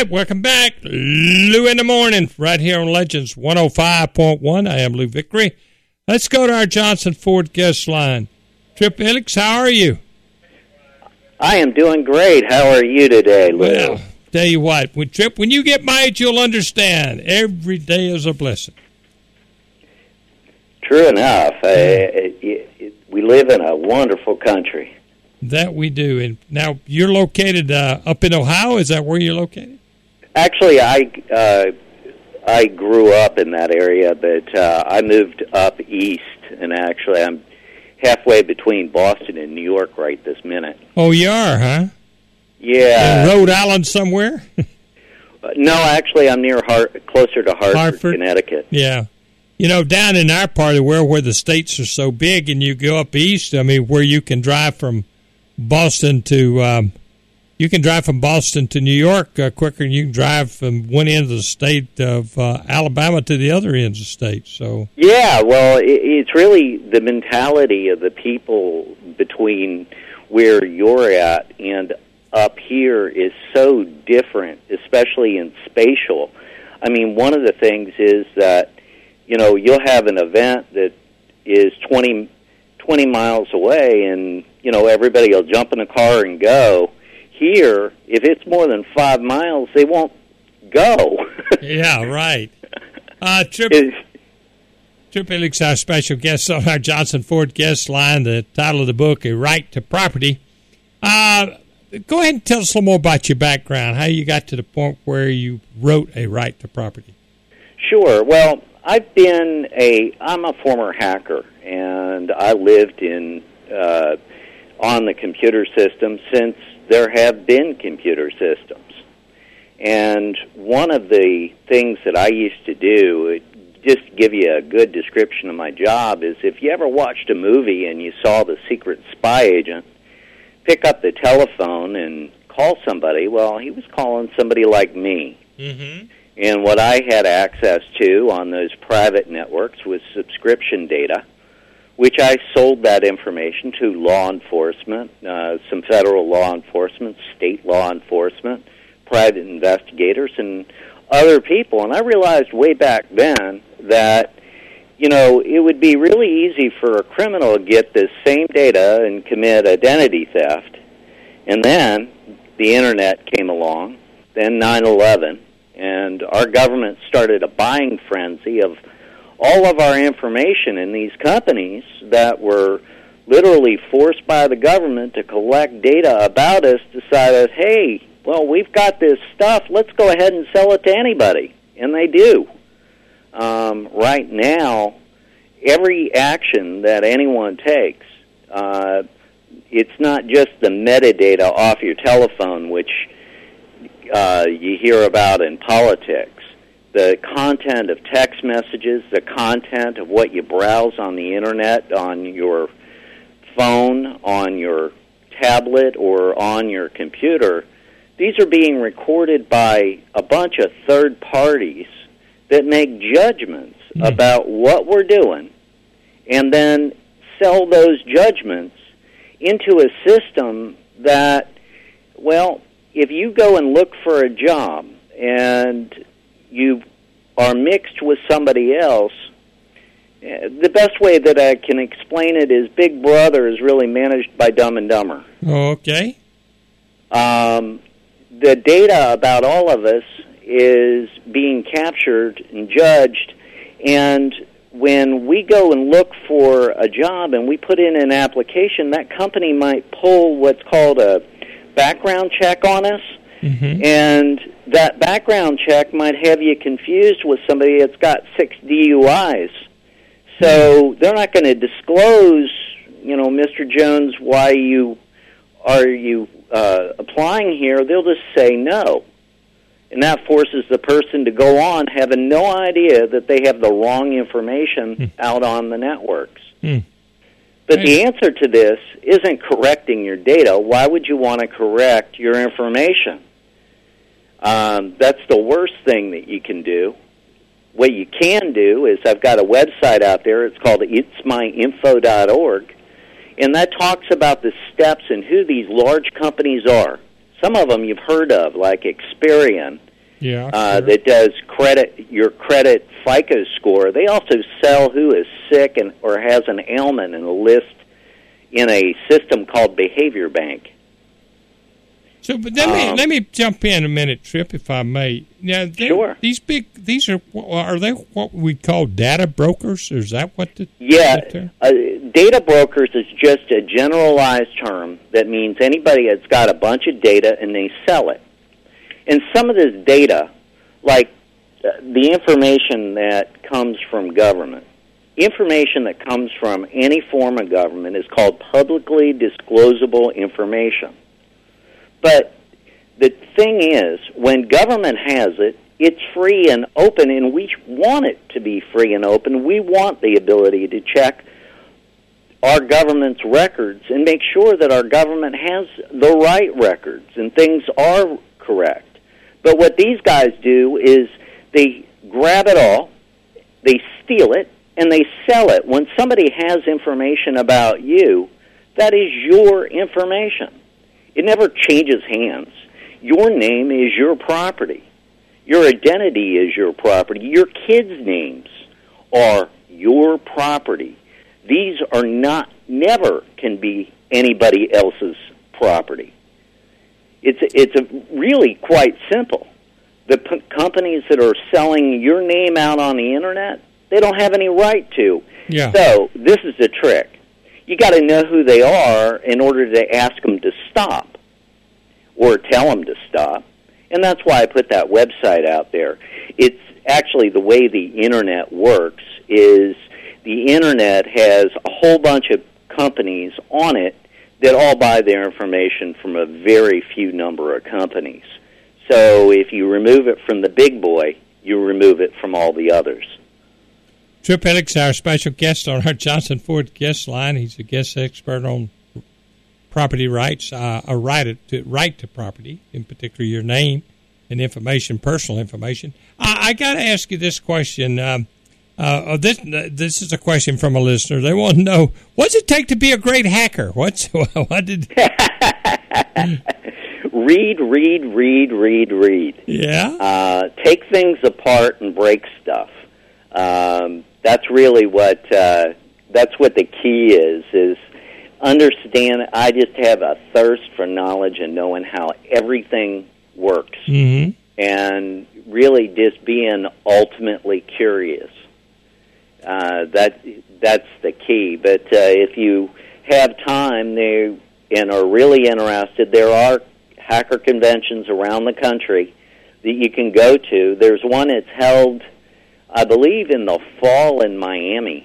right, welcome back. Lou in the Morning, right here on Legends 105.1. I am Lou Vickery. Let's go to our Johnson Ford guest line. Trip Elix, how are you? I am doing great. How are you today, Lou? Well, tell you what, Trip, when you get my age, you'll understand. Every day is a blessing. True enough. We live in a wonderful country. That we do. And now you're located up in Ohio. Is that where you're located? Actually, I grew up in that area, but I moved up east, and actually I'm halfway between Boston and New York right this minute. Oh, you are, huh? Yeah. In Rhode Island somewhere? No, actually I'm near closer to Hartford, Connecticut. Yeah. You know, down in our part of the world where the states are so big and you go up east, I mean, where you can drive from Boston to New York quicker than you can drive from one end of the state of Alabama to the other end of the state. So yeah, well, it's really the mentality of the people between where you're at and up here is so different, especially in spatial. I mean, one of the things is that, you know, you'll have an event that is 20 miles away and, you know, everybody will jump in a car and go. Here, if it's more than 5 miles, they won't go. Yeah, right. Trip Elix, our special guest on our Johnson Ford guest line, the title of the book, A Right to Property. Go ahead and tell us a little more about your background, how you got to the point where you wrote A Right to Property. Sure. Well, I'm a former hacker, and I lived on the computer system since there have been computer systems. And one of the things that I used to do, just to give you a good description of my job, is if you ever watched a movie and you saw the secret spy agent pick up the telephone and call somebody, well, he was calling somebody like me. Mm-hmm. And what I had access to on those private networks was subscription data, which I sold that information to law enforcement, some federal law enforcement, state law enforcement, private investigators, and other people. And I realized way back then that, you know, it would be really easy for a criminal to get this same data and commit identity theft. And then the Internet came along, then 9/11, and our government started a buying frenzy of all of our information, in these companies that were literally forced by the government to collect data about us decided, hey, well, we've got this stuff, let's go ahead and sell it to anybody. And they do. Right now, every action that anyone takes, it's not just the metadata off your telephone, which you hear about in politics. The content of text messages, the content of what you browse on the Internet, on your phone, on your tablet, or on your computer, these are being recorded by a bunch of third parties that make judgments about what we're doing and then sell those judgments into a system that, well, if you go and look for a job and you are mixed with somebody else, the best way that I can explain it is Big Brother is really managed by Dumb and Dumber. Okay. The data about all of us is being captured and judged, and when we go and look for a job and we put in an application, that company might pull what's called a background check on us. Mm-hmm. And that background check might have you confused with somebody that's got 6 DUIs. So they're not going to disclose, you know, Mr. Jones, why are you applying here? They'll just say no. And that forces the person to go on having no idea that they have the wrong information out on the networks. But the answer to this isn't correcting your data. Why would you want to correct your information? That's the worst thing that you can do. What you can do is, I've got a website out there, it's called itsmyinfo.org, and that talks about the steps and who these large companies are. Some of them you've heard of, like Experian that does your credit FICO score. They also sell who is sick or has an ailment in a list in a system called Behavior Bank. So, but let me jump in a minute, Trip, if I may. Now, sure. These are they what we call data brokers? Or is that what the data brokers is just a generalized term that means anybody that's got a bunch of data and they sell it. And some of this data, like the information that comes from government, information that comes from any form of government is called publicly disclosable information. But the thing is, when government has it, it's free and open, and we want it to be free and open. We want the ability to check our government's records and make sure that our government has the right records and things are correct. But what these guys do is they grab it all, they steal it, and they sell it. When somebody has information about you, that is your information. It never changes hands. Your name is your property. Your identity is your property. Your kids' names are your property. These are never can be anybody else's property. It's really quite simple. The companies that are selling your name out on the internet, they don't have any right to. Yeah. So this is the trick. You got to know who they are in order to ask them to stop or tell them to stop. And that's why I put that website out there. It's actually the way the internet works is the internet has a whole bunch of companies on it that all buy their information from a very few number of companies. So if you remove it from the big boy, you remove it from all the others. Trip Ellick's our special guest on our Johnson Ford guest line. He's a guest expert on property rights, a right to property, in particular your name and information, personal information. I got to ask you this question. This is a question from a listener. They want to know, what's it take to be a great hacker? What did? Read. Yeah. Take things apart and break stuff. That's really what the key is understand. I just have a thirst for knowledge and knowing how everything works, and really just being ultimately curious. That's the key. But if you have time and are really interested, there are hacker conventions around the country that you can go to. There's one that's held, I believe, in the fall in Miami.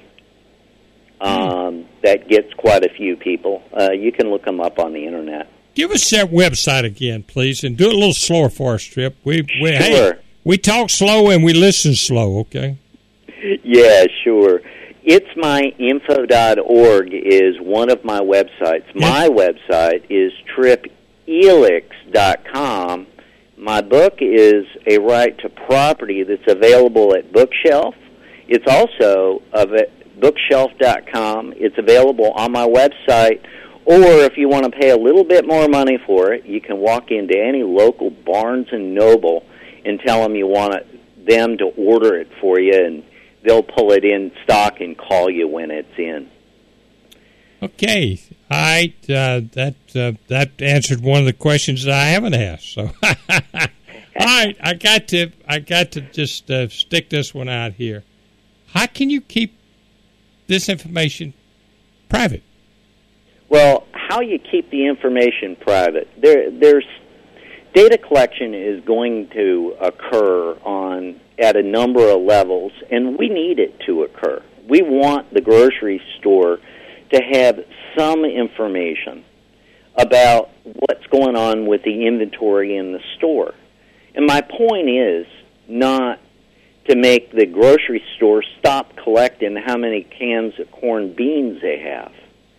That gets quite a few people. You can look them up on the internet. Give us that website again, please, and do it a little slower for us, Trip. Sure. Hey, we talk slow and we listen slow, okay? Yeah, sure. It'sMyInfo.org is one of my websites. My website is TripElix.com. My book is A Right to Property that's available at Bookshelf. It's also at Bookshelf.com. It's available on my website. Or if you want to pay a little bit more money for it, you can walk into any local Barnes & Noble and tell them you want them to order it for you, and they'll pull it in stock and call you when it's in. Okay. All right. That answered one of the questions that I haven't asked. So, all right. I got to just stick this one out here. How can you keep this information private? Well, how you keep the information private? There's data collection is going to occur at a number of levels, and we need it to occur. We want the grocery store to have some information about what's going on with the inventory in the store. And my point is not to make the grocery store stop collecting how many cans of corned beans they have.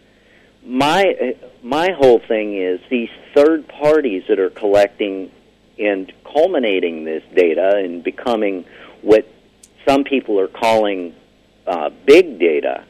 My whole thing is these third parties that are collecting and culminating this data and becoming what some people are calling big data.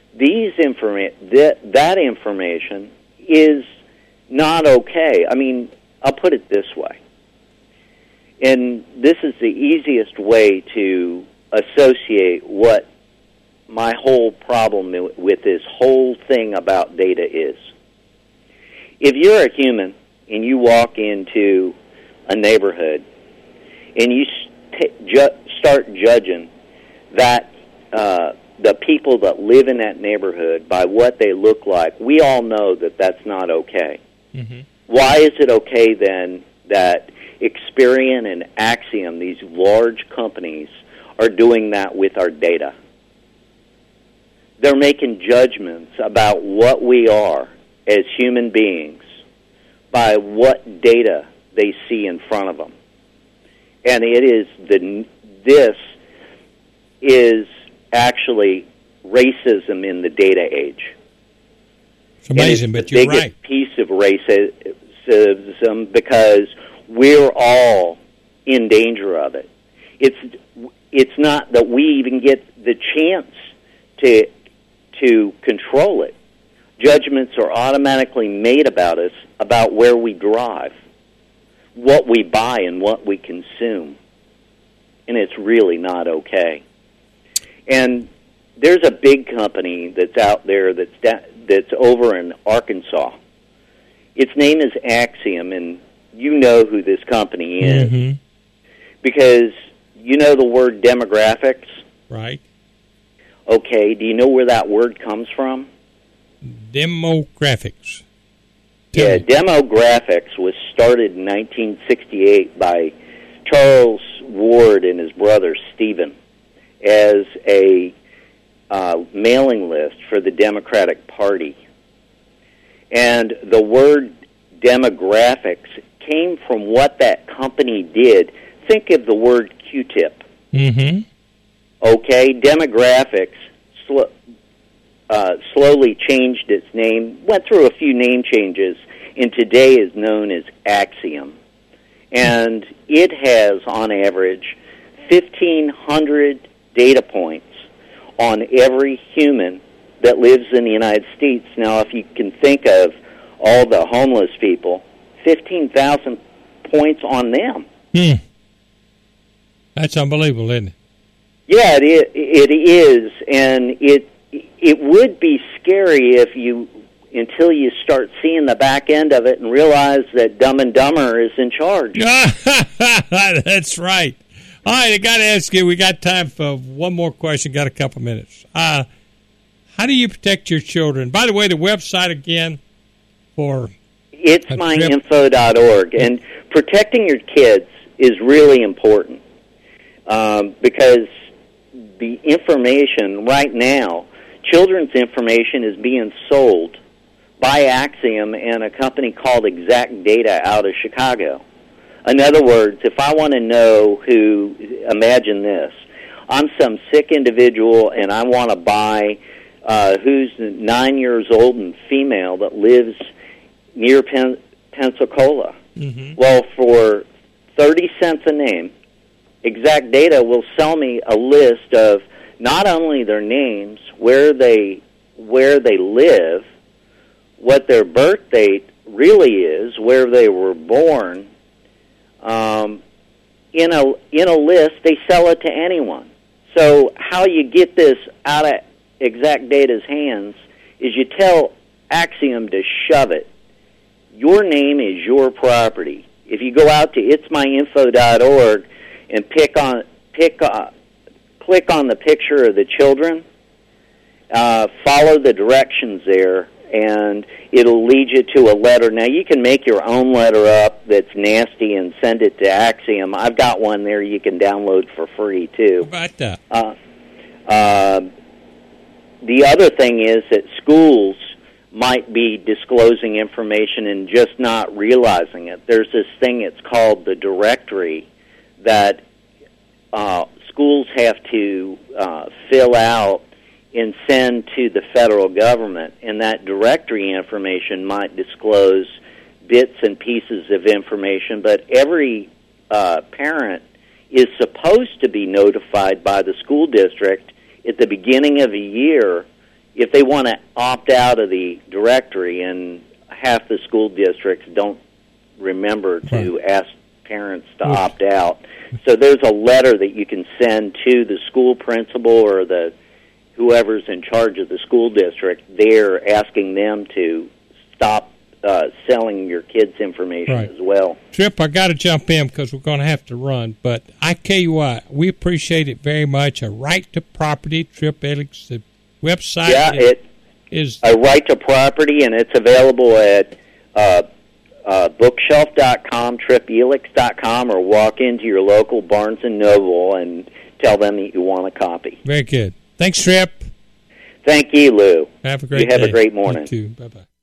That information is not okay. I mean, I'll put it this way. And this is the easiest way to associate what my whole problem with this whole thing about data is. If you're a human and you walk into a neighborhood and you start judging that the people that live in that neighborhood by what they look like, we all know that that's not okay. Mm-hmm. Why is it okay then that Experian and Acxiom, these large companies, are doing that with our data? They're making judgments about what we are as human beings by what data they see in front of them. And this is actually racism in the data age. It's amazing, but you're right. It's the biggest piece of racism because we're all in danger of it. It's not that we even get the chance to control it. Judgments are automatically made about us, about where we drive, what we buy, and what we consume. And it's really not okay. And there's a big company that's out there that's over in Arkansas. Its name is Acxiom, and you know who this company is. Mm-hmm. Because you know the word demographics? Right. Okay, do you know where that word comes from? Demographics. Demographics was started in 1968 by Charles Ward and his brother Stephen as a mailing list for the Democratic Party. And the word demographics came from what that company did. Think of the word Q-tip. Mm-hmm. Okay, demographics slowly changed its name, went through a few name changes, and today is known as Acxiom. And it has, on average, 1,500 data points on every human that lives in the United States. Now, if you can think of all the homeless people, 15,000 points on them. That's unbelievable, isn't it? Yeah, it is, and it would be scary until you start seeing the back end of it and realize that Dumb and Dumber is in charge. That's right. All right, I got to ask you, we got time for one more question, got a couple minutes. How do you protect your children? By the way, the website again for... itsmyinfo.org, and protecting your kids is really important because the information right now, children's information is being sold by Acxiom and a company called Exact Data out of Chicago. In other words, if I want to know imagine this, I'm some sick individual and I want to buy who's 9 years old and female that lives near Pensacola. Mm-hmm. Well, for 30 cents a name, Exact Data will sell me a list of not only their names, where they live, what their birth date really is, where they were born. In a list, they sell it to anyone. So how you get this out of Exact Data's hands is you tell Acxiom to shove it. Your name is your property. If you go out to itsmyinfo.org and click on the picture of the children, follow the directions there, and it'll lead you to a letter. Now, you can make your own letter up that's nasty and send it to Acxiom. I've got one there you can download for free, too. How about that? The other thing is that schools might be disclosing information and just not realizing it. There's this thing, it's called the directory, that schools have to fill out and send to the federal government, and that directory information might disclose bits and pieces of information, but every parent is supposed to be notified by the school district at the beginning of a year if they want to opt out of the directory, and half the school districts don't remember to ask parents to opt out. So there's a letter that you can send to the school principal or the whoever's in charge of the school district there, asking them to stop selling your kids' information as well. Trip, I got to jump in because we're going to have to run. But I tell you what, we appreciate it very much. A Right to Property, Trip Elix, the website. Yeah, it is a Right to Property, and it's available at bookshelf.com, tripelix.com, or walk into your local Barnes & Noble and tell them that you want a copy. Very good. Thanks, Trip. Thank you, Lou. Have a great day. You have a great morning. You too. Bye-bye.